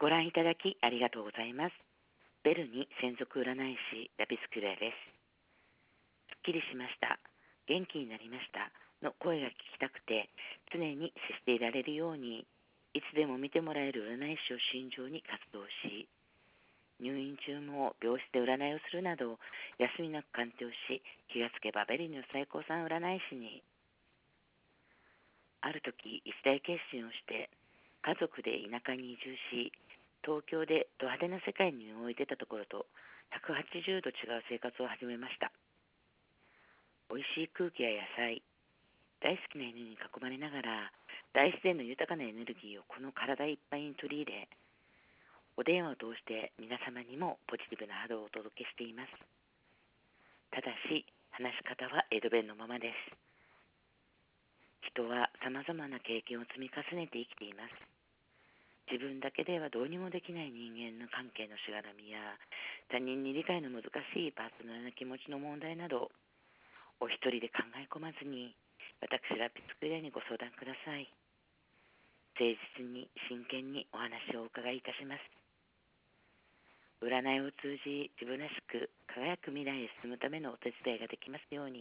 ご覧いただきありがとうございます。ベルに専属占い師ラピスクレアです。すっきりしました、元気になりましたの声が聞きたくて、常に接していられるように、いつでも見てもらえる占い師を信条に活動し、入院中も病室で占いをするなど、休みなく鑑定をし、気がつけばベリの最高産占い師に。ある時、一大決心をして、家族で田舎に移住し、東京でド派手な世界に身を置いてたところと180度違う生活を始めました。美味しい空気や野菜、大好きな犬に囲まれながら、大自然の豊かなエネルギーをこの体いっぱいに取り入れ、お電話を通して皆様にもポジティブな波動をお届けしています。ただし、話し方は江戸弁のままです。人は様々な経験を積み重ねて生きています。自分だけではどうにもできない人間の関係のしがらみや、他人に理解の難しいパーソナルな気持ちの問題など、お一人で考え込まずに、私ラピスクレアにご相談ください。誠実に真剣にお話をお伺いいたします。占いを通じ、自分らしく輝く未来へ進むためのお手伝いができますように。